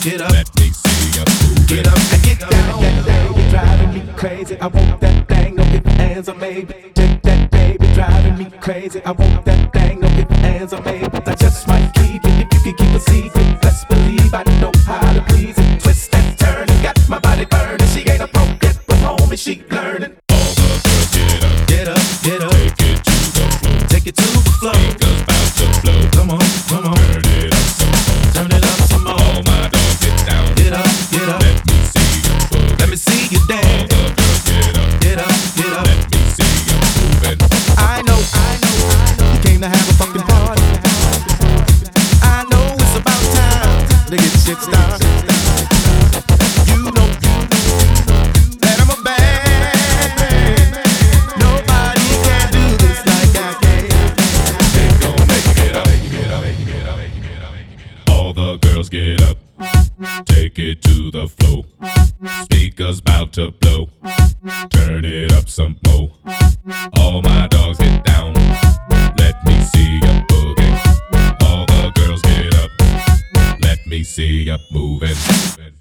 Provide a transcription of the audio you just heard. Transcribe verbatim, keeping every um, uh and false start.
get up. Let me see ya move. Get up and get down. That baby driving me crazy. I want that thing, no ifs, ands, or maybe. Take that baby driving me crazy. I want that thing, no ifs, ands, or maybe. I just might keep it if you can keep a secret. Best believe I know how to please it. Twist and turn and got my body burning. She ain't a pro yet, but homie, she learning. All the girls get up, Get up, get up, take it to the floor. take it to the floor. Speakers bout to blow. Come on, come on, Turn it up some more. turn it up some more. All my dogs get down. Get up, get up, Let me see ya boogie. let me see you All dance. the girls get up, Get up, get up. let me see ya moving. I know, I know, I know. You came to have a fucking party. I know it's about time to get shit started. You know, you know that I'm a bad man. Nobody can do this like I can. They gon' make you get up, make you get up, make you get up, make you get up, make you get up. All the girls get up, take it to the floor. Speakers bout to blow. Turn it up some more. All my dogs get down. Let me see ya boogie. All the girls get up. Let me see ya moving.